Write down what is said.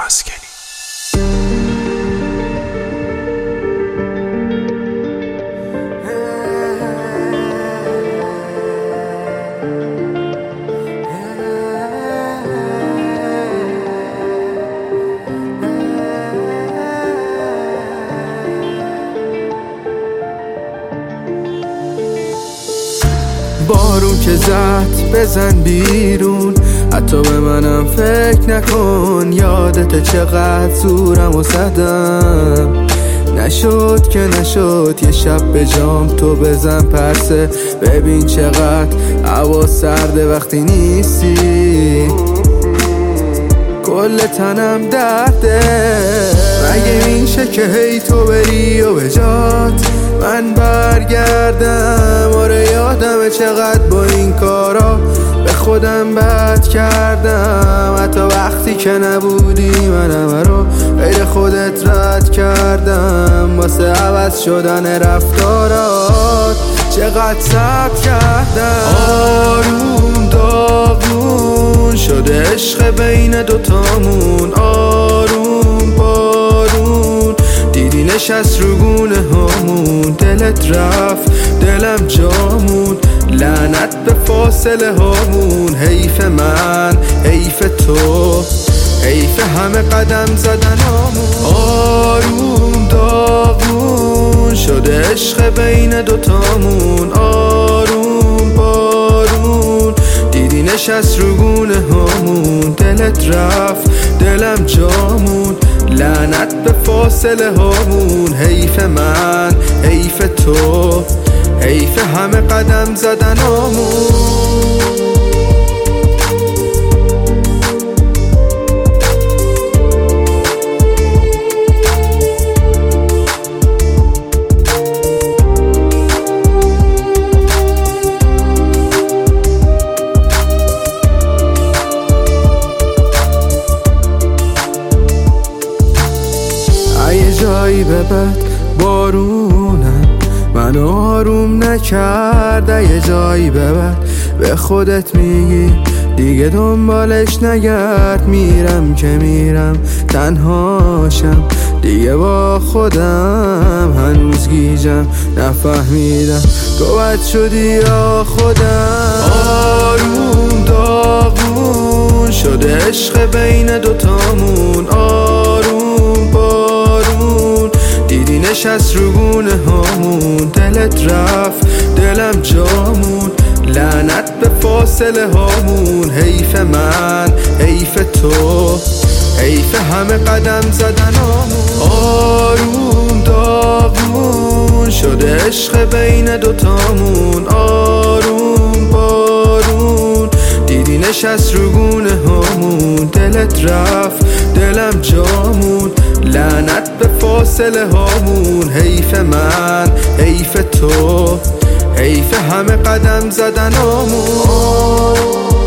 مسکنی. بارون که زد بزن بیرون، حتی به منم فکر نکن. یادت چقدر زورم و زدم، نشد که نشد. یه شب به جام تو بزن پرسه، ببین چقدر هوا سرده وقتی نیستی. کل تنم درده، مگه میشه که هی تو بری و به جات من برگردم؟ آره یادمه چقدر با این کارا به خودم بد کردم. حتی وقتی که نبودی من همه رو غیر خودت رد کردم. واسه عوض شدن رفتارات چقدر صبر کردم. آروم داغون شده عشق بین دوتامون، آروم بارون دیدی نشست رو گونه هامون. دلت رفت دلم جامون، لعنت به فاصله هامون. حیف من حیف تو، حیف همه قدم زدنامون. آروم داغون شده عشق بین دوتامون، آروم بارون دیدی نشست رو گونه هامون. دلت رفت دلم جامون، لعنت به فاصله هامون. حیف من حیف تو، حیف همه قدم زدنامون. یه جایی به بعد بارونم منو آروم نکرده. یه جایی به بعد به خودت میگی دیگه دنبالش نگرد. میرم که میرم تنهاشم دیگه با خودم، هنوز گیجم نفهمیدم تو بد شدی یا خودم. آروم داغون شده عشق بین دوتامون، آروم بارون دیدی نشست رو گونه هامون. دلت رفت دلم جامون، لعنت به فاصله هامون. حیف من حیف تو، حیف همه قدم زدنامون. آروم داغون شده عشق بین دوتامون، آروم بارون دیدی نشست رو گونه هامون. دلت رفت دلم جامون، لعنت به فاصله هامون. حیف من حیف تو، حیف همه قدم زدنامون.